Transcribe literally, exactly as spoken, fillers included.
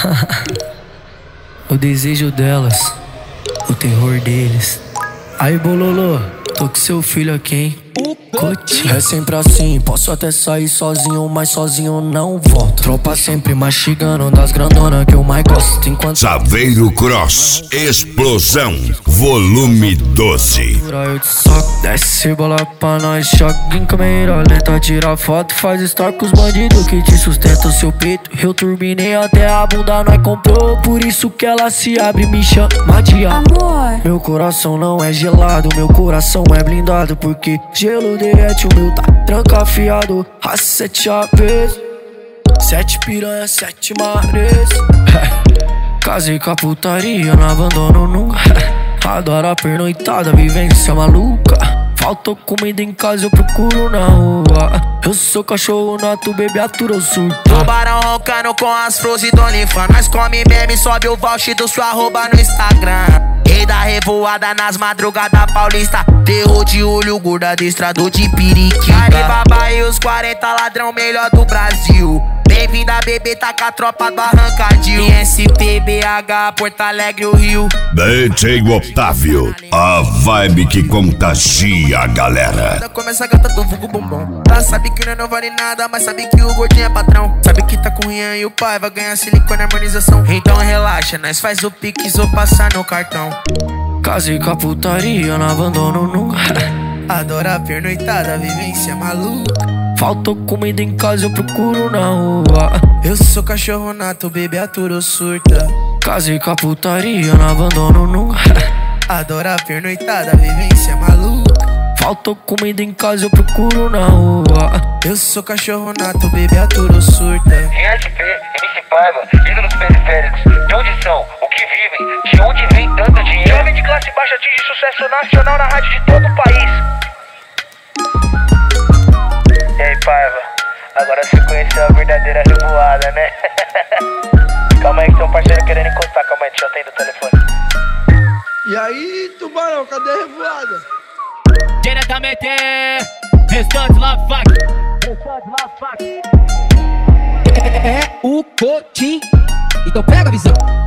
O desejo delas, o terror deles. Aí, Bololô, tô com seu filho aqui, hein? É sempre assim, posso até sair sozinho, mas sozinho não volto. Tropa sempre mastigando das grandonas que eu mais gosto. Enquanto Saveiro Cross, explosão, volume doze. eu te soco, desce bola pra nós, choque em câmera lenta, tira foto, faz story com os bandidos que te sustentam seu peito. Eu turbinei até a bunda, nós comprou, por isso que ela se abre e me chama de amor. Meu coração não é gelado, meu coração é blindado, porque gelo derrete, o meu tá trancafiado. A sete aves, sete piranha, sete mares. Casei com a putaria, não abandono nunca. Adoro a pernoitada, vivência maluca. Faltou comida em casa, eu procuro na rua. Eu sou cachorro nato, bebê, atura o surto. Tubarão roncando com as flores do Onlyfans. Nós come meme, sobe o voucher do sua arroba no Instagram. Rei da revoada nas madrugadas paulista. Terror de olho, gordo adestrador de periquita. Alibaba e os quarenta ladrão melhor do Brasil. Bem-vinda, bebê, tá com a tropa do Arrancadil. S P, B H, Porto Alegre, o Rio. D J Otávio, a vibe que contagia a galera. Começa a gata do vulgo bombom. Ela sabe que não, não vale nada, mas sabe que o gordinho é patrão. Sabe que tá com o Rian e o pai vai ganhar silicone e harmonização. Então relaxa, nós faz o pix ou passar no cartão. Casei com a putaria, não abandono nunca. Adora a pernoitada, vivência maluca. Faltou comida em casa, eu procuro na rua. Eu sou cachorro nato, bebê, atura ou surta. Casei com a putaria, não abandono nunca. Adora a pernoitada, vivência maluca. Faltou comida em casa, eu procuro na rua. Eu sou cachorro nato, bebê, atura ou surta. Rian S P, M C Paiva, ídolos periféricos. De onde são? O que vivem? De onde vem tanto dinheiro? Jovem de classe baixa atinge sucesso nacional na rádio de todo o país. E aí, Paiva, agora você conheceu a verdadeira revoada, né? Calma aí que tem um parceiro querendo encostar, calma aí, deixa eu atender o telefone. E aí, Tubarão, cadê a revoada? Diretamente, restante lá, fac. Restante lá, fac. É o Cotim. Então pega a visão.